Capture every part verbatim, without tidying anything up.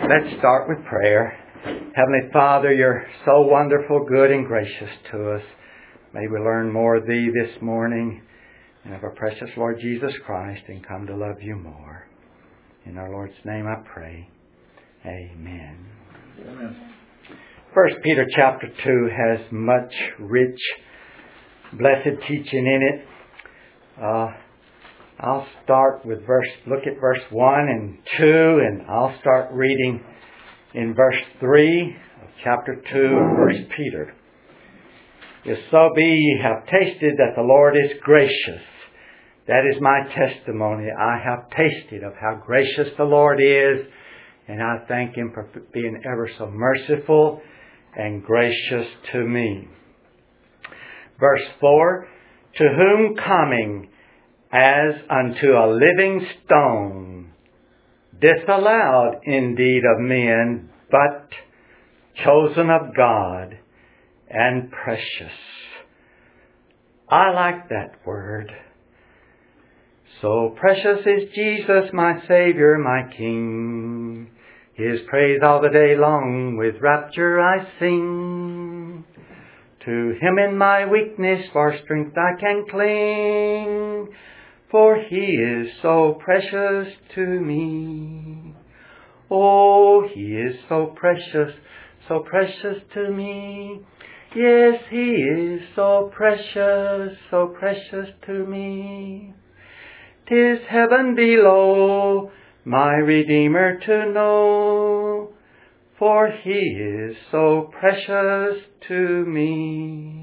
Let's start with prayer. Heavenly Father, You're so wonderful, good, and gracious to us. May we learn more of Thee this morning and of our precious Lord Jesus Christ and come to love You more. In our Lord's name I pray. Amen. Amen. First Peter chapter two has much rich, blessed teaching in it. Uh, I'll start with verse, look at verse one and two, and I'll start reading in verse three of chapter two of First Peter. If so be ye have tasted that the Lord is gracious. That is my testimony. I have tasted of how gracious the Lord is, and I thank Him for being ever so merciful and gracious to me. Verse four, to whom coming as unto a living stone, disallowed indeed of men, but chosen of God and precious. I like that word. So precious is Jesus, my Savior, my King. His praise all the day long with rapture I sing. To Him in my weakness for strength I can cling, for He is so precious to me. Oh, He is so precious, so precious to me. Yes, He is so precious, so precious to me. 'Tis heaven below, my Redeemer to know, for He is so precious to me.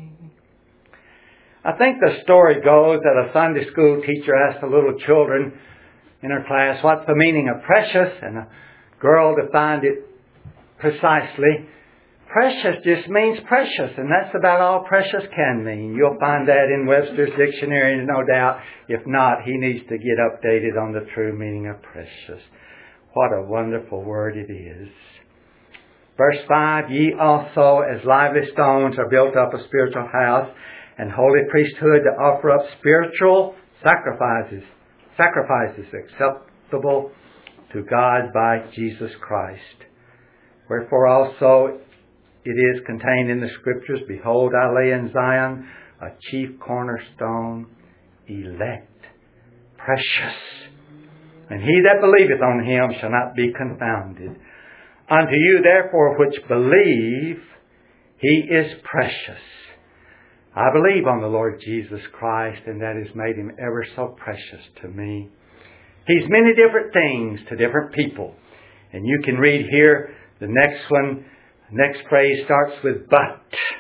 I think the story goes that a Sunday school teacher asked the little children in her class, what's the meaning of precious? And a girl defined it precisely. Precious just means precious, and that's about all precious can mean. You'll find that in Webster's dictionary, no doubt. If not, he needs to get updated on the true meaning of precious. What a wonderful word it is. Verse five, ye also as lively stones are built up a spiritual house and holy priesthood to offer up spiritual sacrifices, sacrifices acceptable to God by Jesus Christ. Wherefore also it is contained in the Scriptures, behold, I lay in Zion a chief cornerstone, elect, precious. And he that believeth on Him shall not be confounded. Unto you therefore which believe, He is precious. I believe on the Lord Jesus Christ, and that has made Him ever so precious to me. He's many different things to different people. And you can read here, the next one, next phrase starts with but.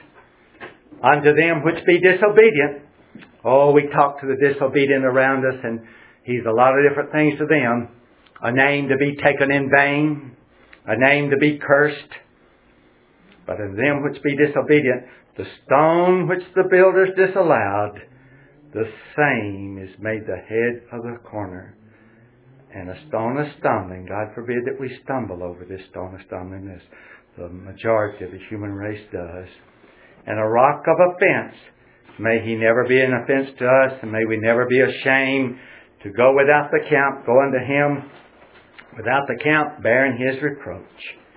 Unto them which be disobedient. Oh, we talk to the disobedient around us, and He's a lot of different things to them. A name to be taken in vain. A name to be cursed. But unto them which be disobedient, the stone which the builders disallowed, the same is made the head of the corner. And a stone of stumbling, God forbid that we stumble over this stone of stumbling, as the majority of the human race does. And a rock of offense, may He never be an offense to us, and may we never be ashamed to go without the camp, go unto Him without the camp, bearing His reproach.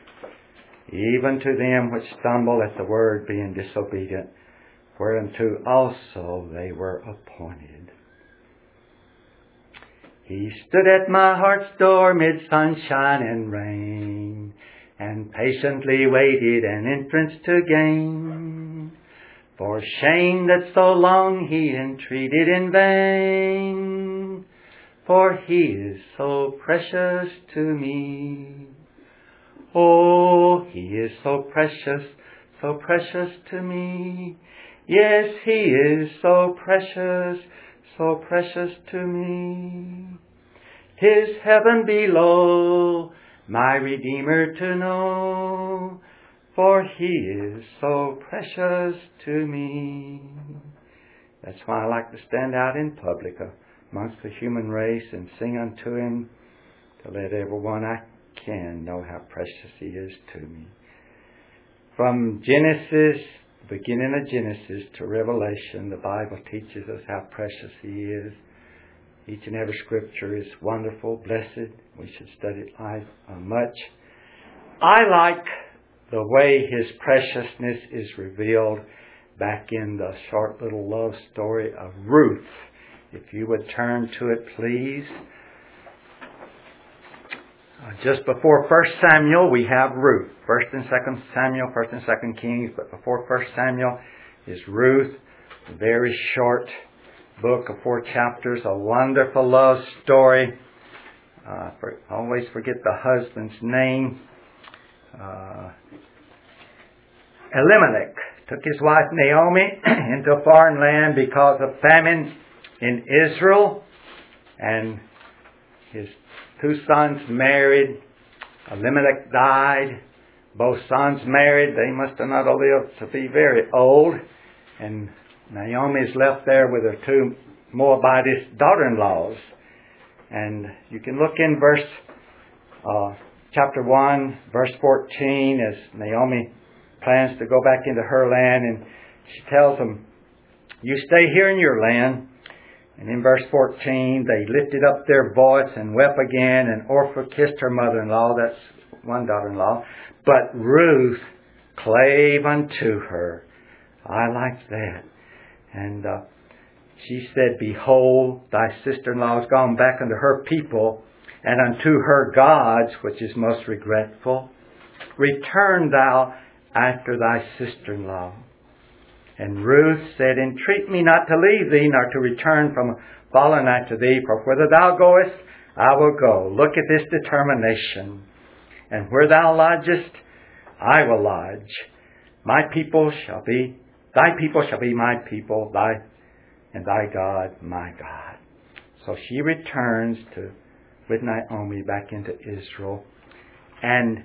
Even to them which stumble at the word, being disobedient, whereunto also they were appointed. He stood at my heart's door mid sunshine and rain, and patiently waited an entrance to gain. For shame that so long He entreated in vain, for He is so precious to me. Oh, He is so precious, so precious to me. Yes, He is so precious, so precious to me. 'Tis heaven below, my Redeemer to know, for He is so precious to me. That's why I like to stand out in public amongst the human race and sing unto Him, to let everyone I can know how precious He is to me. From Genesis, the beginning of Genesis to Revelation, the Bible teaches us how precious He is. Each and every Scripture is wonderful, blessed. We should study it life uh, much. I like the way His preciousness is revealed back in the short little love story of Ruth. If you would turn to it, please. Uh, just before First Samuel, we have Ruth. First and Second Samuel, First and Second Kings, but before First Samuel is Ruth. A very short book of four chapters, a wonderful love story. Uh, for, always forget the husband's name. Uh, Elimelech took his wife Naomi into a foreign land because of famine in Israel, and his two sons married. Elimelech died. Both sons married. They must have not lived to be very old. And Naomi is left there with her two Moabitess daughter-in-laws. And you can look in verse, uh, chapter one, verse fourteen, as Naomi plans to go back into her land. And she tells them, you stay here in your land. And in verse fourteen, they lifted up their voice and wept again, and Orpah kissed her mother-in-law, that's one daughter-in-law, but Ruth clave unto her. I like that. And uh, she said, behold, thy sister-in-law is gone back unto her people, and unto her gods, which is most regretful. Return thou after thy sister-in-law. And Ruth said, entreat me not to leave thee, nor to return from following after thee, for whither thou goest, I will go. Look at this determination. And where thou lodgest, I will lodge. My people shall be, thy people shall be my people, thy and thy God my God. So she returns to with Naomi back into Israel. And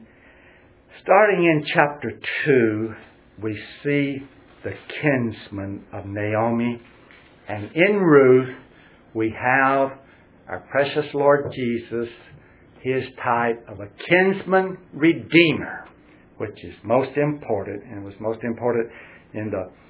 starting in chapter two, we see the kinsman of Naomi. And in Ruth, we have our precious Lord Jesus, His type of a kinsman redeemer, which is most important, and was most important in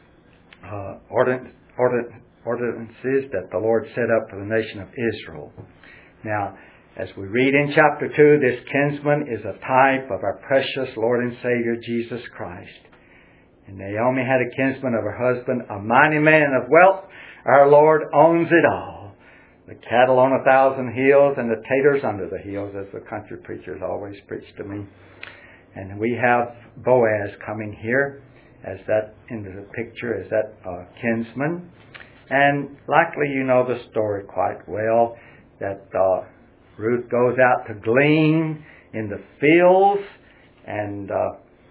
the uh, ordin- ordin- ordinances that the Lord set up for the nation of Israel. Now, as we read in chapter two, this kinsman is a type of our precious Lord and Savior Jesus Christ. And Naomi had a kinsman of her husband, a mighty man of wealth. Our Lord owns it all. The cattle on a thousand hills and the taters under the hills, as the country preachers always preach to me. And we have Boaz coming here as that into the picture as that uh, kinsman. And likely you know the story quite well, that uh, Ruth goes out to glean in the fields, and uh,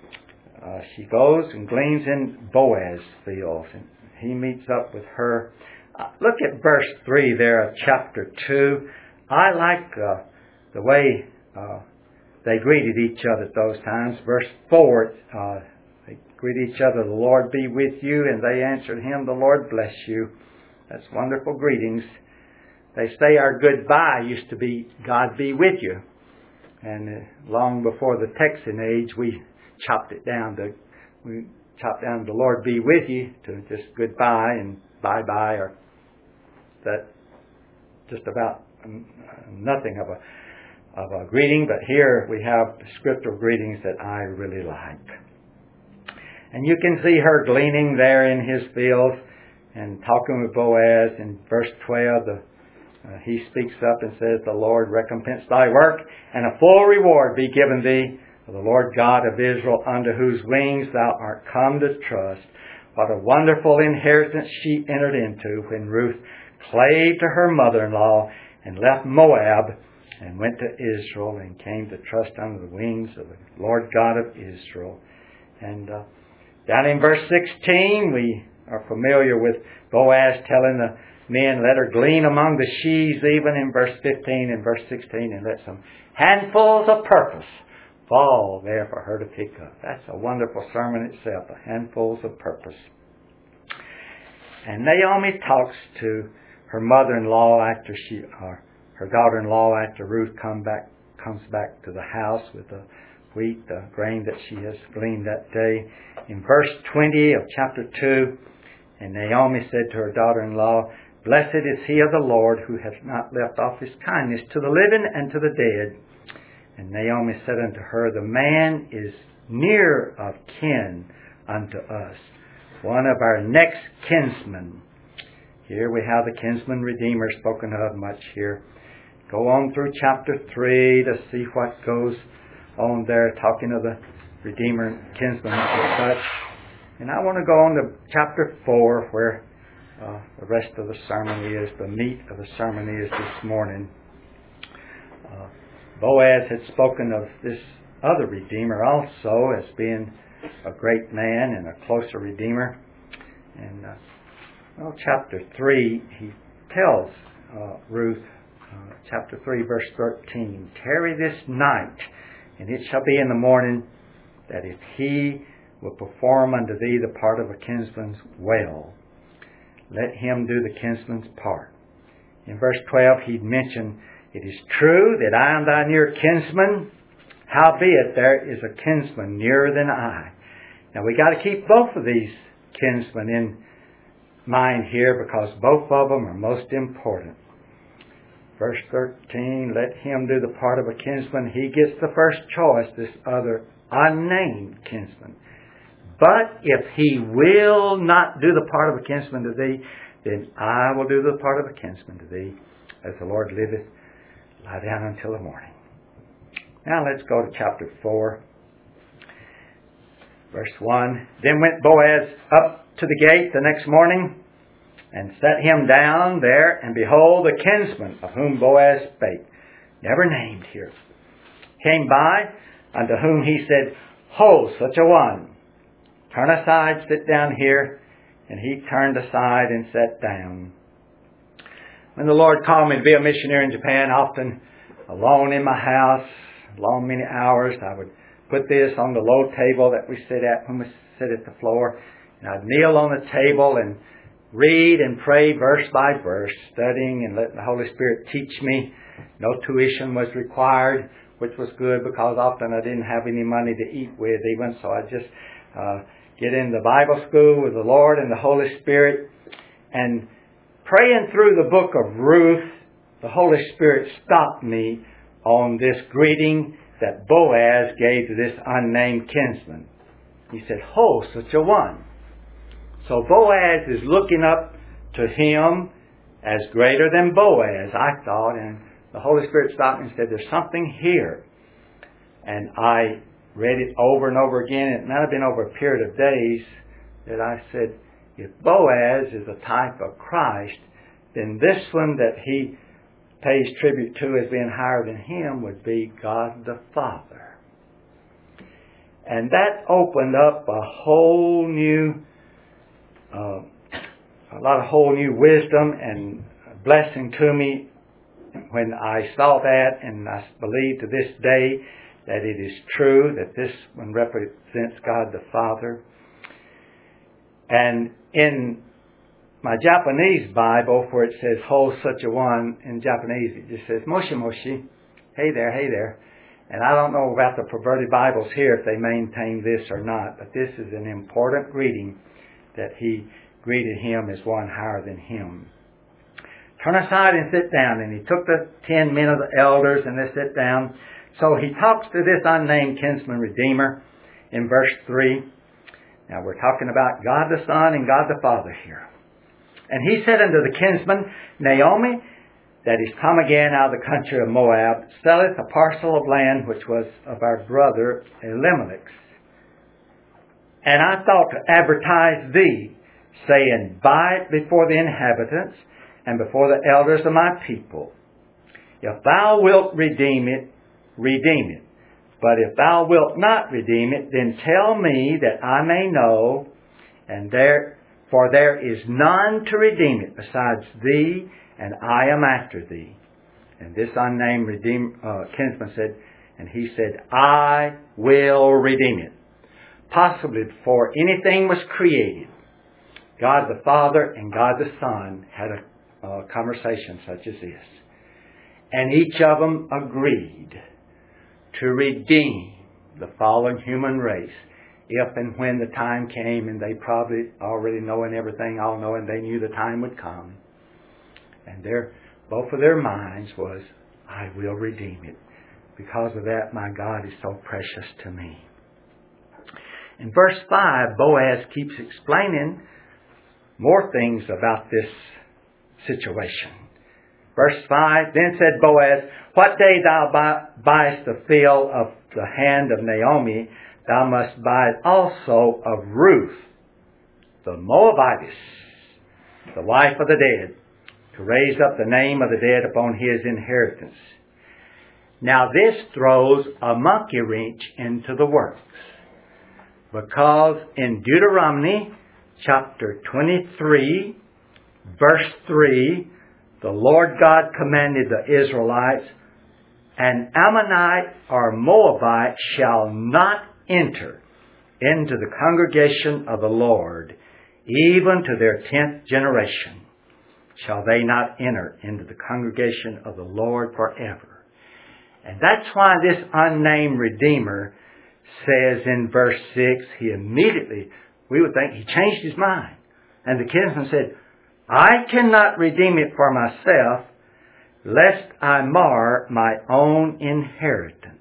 Uh, she goes and gleans in Boaz's fields, and he meets up with her. Uh, look at verse three there of chapter two. I like uh, the way uh, they greeted each other at those times. Verse four, uh, they greet each other, the Lord be with you, and they answered him, the Lord bless you. That's wonderful greetings. They say our goodbye used to be, God be with you. And uh, long before the Texan age, we chopped it down to, we chopped down the Lord be with you to just goodbye and bye-bye, or that just about nothing of a of a greeting. But here we have scriptural greetings that I really like. And you can see her gleaning there in his fields and talking with Boaz. In verse twelve, the, uh, he speaks up and says, the Lord recompense thy work, and a full reward be given thee, the Lord God of Israel, under whose wings thou art come to trust. What a wonderful inheritance she entered into when Ruth clave to her mother-in-law and left Moab and went to Israel and came to trust under the wings of the Lord God of Israel. And uh, down in verse sixteen, we are familiar with Boaz telling the men, let her glean among the sheaves, even in verse fifteen and verse sixteen, and let some handfuls of purpose fall there for her to pick up. That's a wonderful sermon itself, the handfuls of purpose. And Naomi talks to her mother-in-law after she, or her daughter-in-law after Ruth come back, comes back to the house with the wheat, the grain that she has gleaned that day. In verse twenty of chapter two, and Naomi said to her daughter-in-law, blessed is he of the Lord who hath not left off his kindness to the living and to the dead. And Naomi said unto her, The man is near of kin unto us, one of our next kinsmen. Here we have the kinsman redeemer spoken of much here. Go on through chapter three to see what goes on there, talking of the redeemer and kinsman and such. And I want to go on to chapter four, where uh, the rest of the sermon is, the meat of the sermon is this morning. Uh, Boaz had spoken of this other redeemer also as being a great man and a closer redeemer. And uh, well, chapter three, he tells uh, Ruth, uh, chapter three, verse thirteen, Tarry this night, and it shall be in the morning that if he will perform unto thee the part of a kinsman's well, let him do the kinsman's part. In verse twelve, he'd mentioned, It is true that I am thy near kinsman, howbeit there is a kinsman nearer than I. Now we got to keep both of these kinsmen in mind here, because both of them are most important. Verse thirteen, let him do the part of a kinsman. He gets the first choice, this other unnamed kinsman. But if he will not do the part of a kinsman to thee, then I will do the part of a kinsman to thee, as the Lord liveth. Lie down until the morning. Now let's go to chapter four. Verse one. Then went Boaz up to the gate the next morning, and set him down there, and behold, the kinsman of whom Boaz spake, never named here, came by, unto whom he said, Ho, such a one, turn aside, sit down here. And he turned aside and sat down. When the Lord called me to be a missionary in Japan, often alone in my house, long many hours, I would put this on the low table that we sit at when we sit at the floor. And I'd kneel on the table and read and pray verse by verse, studying and letting the Holy Spirit teach me. No tuition was required, which was good, because often I didn't have any money to eat with even. So I just uh, get in the Bible school with the Lord and the Holy Spirit. And praying through the book of Ruth, the Holy Spirit stopped me on this greeting that Boaz gave to this unnamed kinsman. He said, Ho, such a one. So Boaz is looking up to him as greater than Boaz, I thought. And the Holy Spirit stopped me and said, there's something here. And I read it over and over again. It might have been over a period of days that I said, if Boaz is a type of Christ, then this one that he pays tribute to as being higher than him would be God the Father. And that opened up a whole new, uh, a lot of whole new wisdom and blessing to me when I saw that, and I believe to this day that it is true that this one represents God the Father. And in my Japanese Bible, where it says, Ho, such a one, in Japanese it just says, Moshi Moshi, hey there, hey there. And I don't know about the perverted Bibles here, if they maintain this or not, but this is an important greeting, that he greeted him as one higher than him. Turn aside and sit down. And he took the ten men of the elders, and they sit down. So he talks to this unnamed kinsman redeemer in verse three. Now we're talking about God the Son and God the Father here. And he said unto the kinsman, Naomi, that is come again out of the country of Moab, selleth a parcel of land which was of our brother Elimelech's. And I thought to advertise thee, saying, Buy it before the inhabitants and before the elders of my people. If thou wilt redeem it, redeem it. But if thou wilt not redeem it, then tell me that I may know, and there, for there is none to redeem it besides thee, and I am after thee. And this unnamed redeem, uh, kinsman said, and he said, I will redeem it. Possibly before anything was created, God the Father and God the Son had a uh, conversation such as this. And each of them agreed to redeem the fallen human race if and when the time came, and they probably already knowing everything, all knowing they knew the time would come. And their, both of their minds was, I will redeem it. Because of that, my God is so precious to me. In verse five, Boaz keeps explaining more things about this situation. Verse five, then said Boaz, what day thou buy, buyest the field of the hand of Naomi, thou must buy it also of Ruth, the Moabitess, the wife of the dead, to raise up the name of the dead upon his inheritance. Now this throws a monkey wrench into the works, because in Deuteronomy chapter twenty-three, verse three, the Lord God commanded the Israelites, an Ammonite or Moabite shall not enter into the congregation of the Lord, even to their tenth generation shall they not enter into the congregation of the Lord forever. And that's why this unnamed Redeemer says in verse six, he immediately, we would think he changed his mind. And the kinsman said, I cannot redeem it for myself, lest I mar my own inheritance.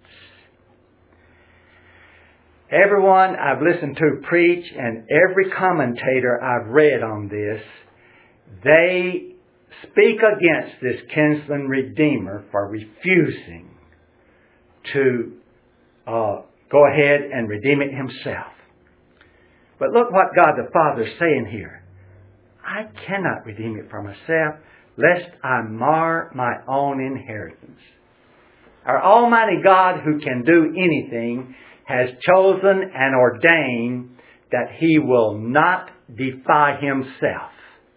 Everyone I've listened to preach and every commentator I've read on this, they speak against this kinsman redeemer for refusing to uh, go ahead and redeem it himself. But look what God the Father is saying here. I cannot redeem it for myself, lest I mar my own inheritance. Our Almighty God, who can do anything, has chosen and ordained that He will not defy Himself.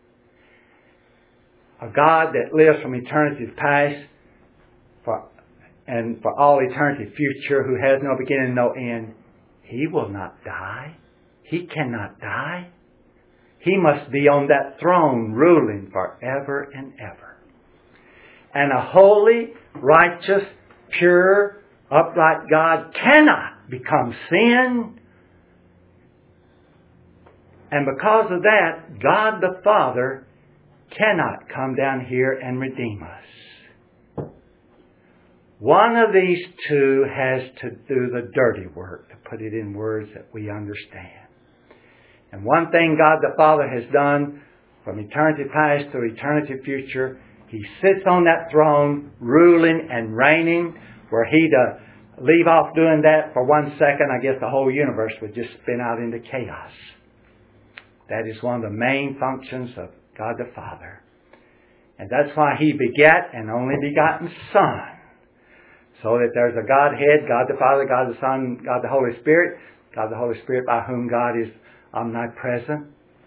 A God that lives from eternity past for, and for all eternity future, who has no beginning and no end, He will not die. He cannot die. He must be on that throne ruling forever and ever. And a holy, righteous, pure, upright God cannot become sin. And because of that, God the Father cannot come down here and redeem us. One of these two has to do the dirty work, to put it in words that we understand. And one thing God the Father has done from eternity past to eternity future, He sits on that throne ruling and reigning. Were He to leave off doing that for one second, I guess the whole universe would just spin out into chaos. That is one of the main functions of God the Father. And that's why He begat an only begotten Son. So that there's a Godhead, God the Father, God the Son, God the Holy Spirit, God the Holy Spirit by whom God is omnipresent.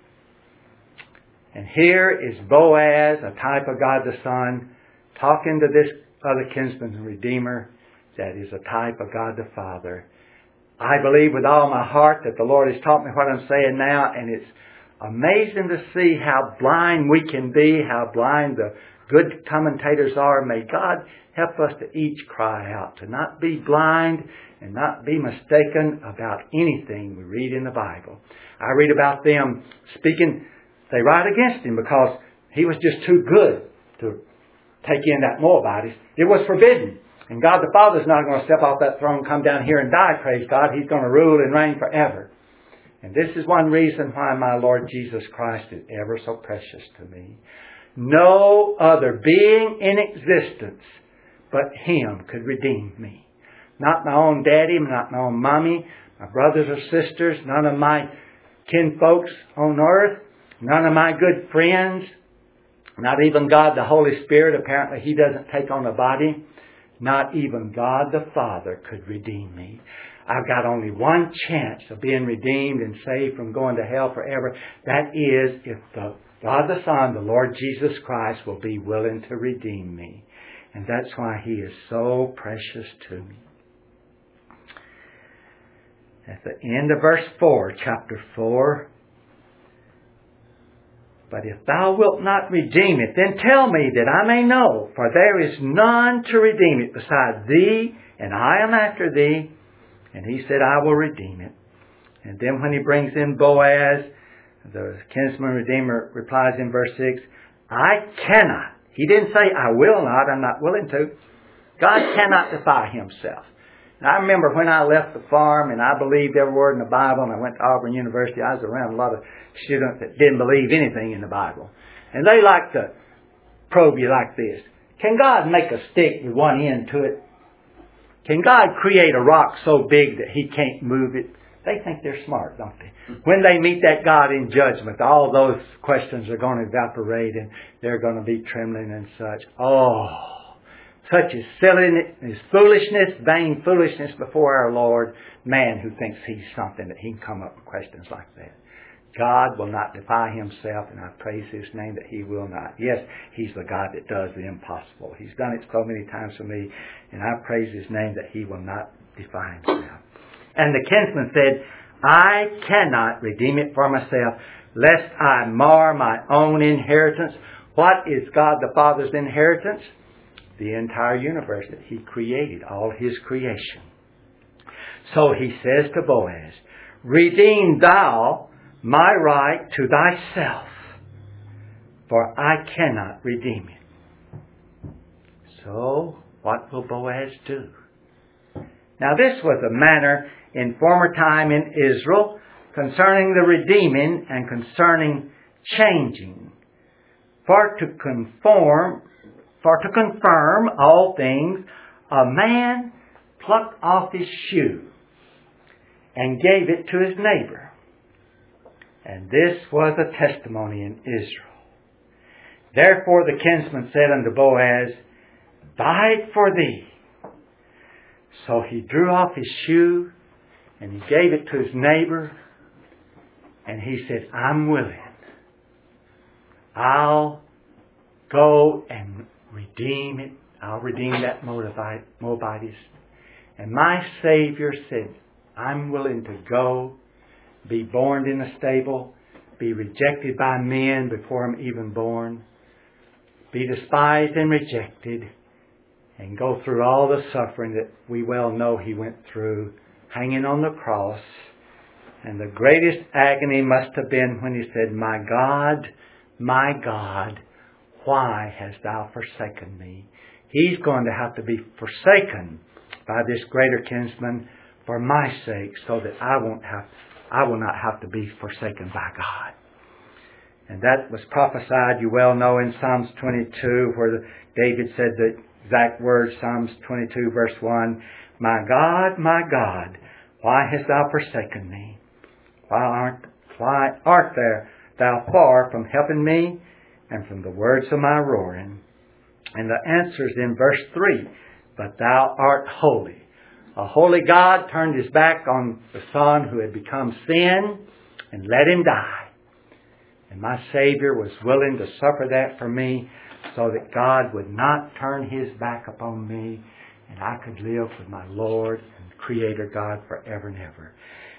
And here is Boaz, a type of God the Son, talking to this other kinsman and redeemer that is a type of God the Father. I believe with all my heart that the Lord has taught me what I'm saying now, and it's amazing to see how blind we can be, how blind the good commentators are. May God help us to each cry out, to not be blind and not be mistaken about anything we read in the Bible. I read about them speaking, they write against him because he was just too good to take in that Moabite. It was forbidden. And God the Father's not going to step off that throne, come down here and die, praise God. He's going to rule and reign forever. And this is one reason why my Lord Jesus Christ is ever so precious to me. No other being in existence but Him could redeem me. Not my own daddy, not my own mommy, my brothers or sisters, none of my kinfolks on earth, none of my good friends, not even God the Holy Spirit. Apparently He doesn't take on a body. Not even God the Father could redeem me. I've got only one chance of being redeemed and saved from going to hell forever. That is if the God the Son, the Lord Jesus Christ, will be willing to redeem me. And that's why He is so precious to me. At the end of verse four, chapter four, but if thou wilt not redeem it, then tell me that I may know, for there is none to redeem it beside thee, and I am after thee. And he said, I will redeem it. And then when he brings in Boaz, the kinsman redeemer replies in verse six, I cannot. He didn't say, I will not, I'm not willing to. God cannot defy Himself. And I remember when I left the farm and I believed every word in the Bible, and I went to Auburn University, I was around a lot of students that didn't believe anything in the Bible. And they like to probe you like this. Can God make a stick with one end to it? Can God create a rock so big that He can't move it? They think they're smart, don't they? When they meet that God in judgment, all those questions are going to evaporate and they're going to be trembling and such. Oh, such is silliness, is foolishness, vain foolishness before our Lord. Man who thinks he's something that he can come up with questions like that. God will not defy Himself, and I praise His name that He will not. Yes, He's the God that does the impossible. He's done it so many times for me, and I praise His name that He will not defy Himself. And the kinsman said, I cannot redeem it for myself, lest I mar my own inheritance. What is God the Father's inheritance? The entire universe that He created, all His creation. So he says to Boaz, redeem thou my right to thyself, for I cannot redeem it. So, what will Boaz do? Now this was a manner in former time in Israel concerning the redeeming and concerning changing. For to conform, for to confirm all things, a man plucked off his shoe and gave it to his neighbor. And this was a testimony in Israel. Therefore the kinsman said unto Boaz, buy it for thee. So he drew off his shoe and he gave it to his neighbor. And he said, I'm willing. I'll go and redeem it. I'll redeem that Moabitess. And my Savior said, I'm willing to go, be born in a stable, be rejected by men before I'm even born, be despised and rejected, and go through all the suffering that we well know He went through, hanging on the cross. And the greatest agony must have been when He said, my God, my God, why hast thou forsaken me? He's going to have to be forsaken by this greater kinsman for my sake, so that I won't have, I will not have to be forsaken by God. And that was prophesied, you well know, in Psalms twenty-two, where the, David said the exact words, Psalms twenty-two, verse one, my God, my God, why hast thou forsaken me? Why art, why art there, thou far from helping me and from the words of my roaring? And the answer is in verse three, but thou art holy. A holy God turned His back on the Son who had become sin and let Him die. And my Savior was willing to suffer that for me so that God would not turn His back upon me and I could live with my Lord and Creator God forever and ever.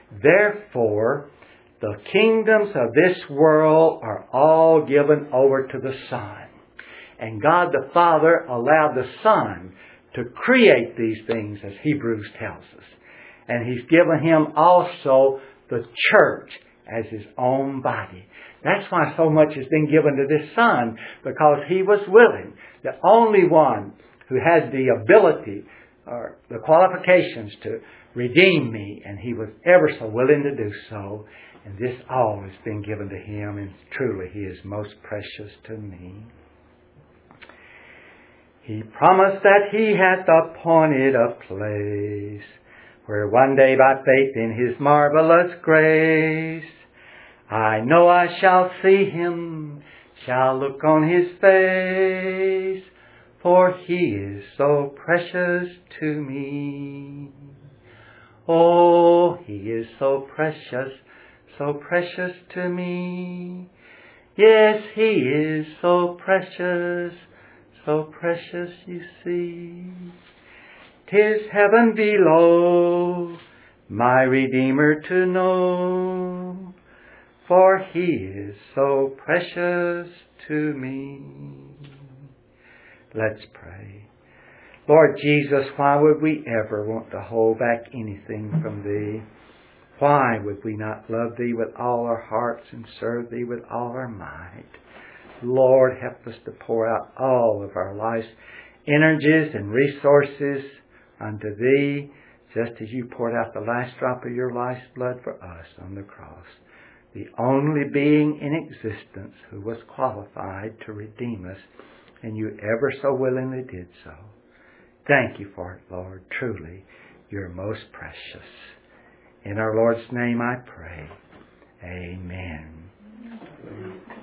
Therefore, the kingdoms of this world are all given over to the Son. And God the Father allowed the Son to create these things, as Hebrews tells us. And He's given Him also the church as His own body. That's why so much has been given to this Son, because He was willing, the only one who had the ability or the qualifications to redeem me, and He was ever so willing to do so. And this all has been given to Him, and truly He is most precious to me. He promised that He hath appointed a place where one day by faith in His marvelous grace I know I shall see Him, shall look on His face, for He is so precious to me. Oh, He is so precious, so precious to me. Yes, He is so precious, so precious, you see. 'Tis heaven below, my Redeemer to know, for He is so precious to me. Let's pray. Lord Jesus, why would we ever want to hold back anything from Thee? Why would we not love Thee with all our hearts and serve Thee with all our might? Lord, help us to pour out all of our lives energies and resources unto Thee, just as You poured out the last drop of Your life's blood for us on the cross, the only being in existence who was qualified to redeem us, and You ever so willingly did so. Thank You for it, Lord. Truly, You're most precious. In our Lord's name I pray. Amen.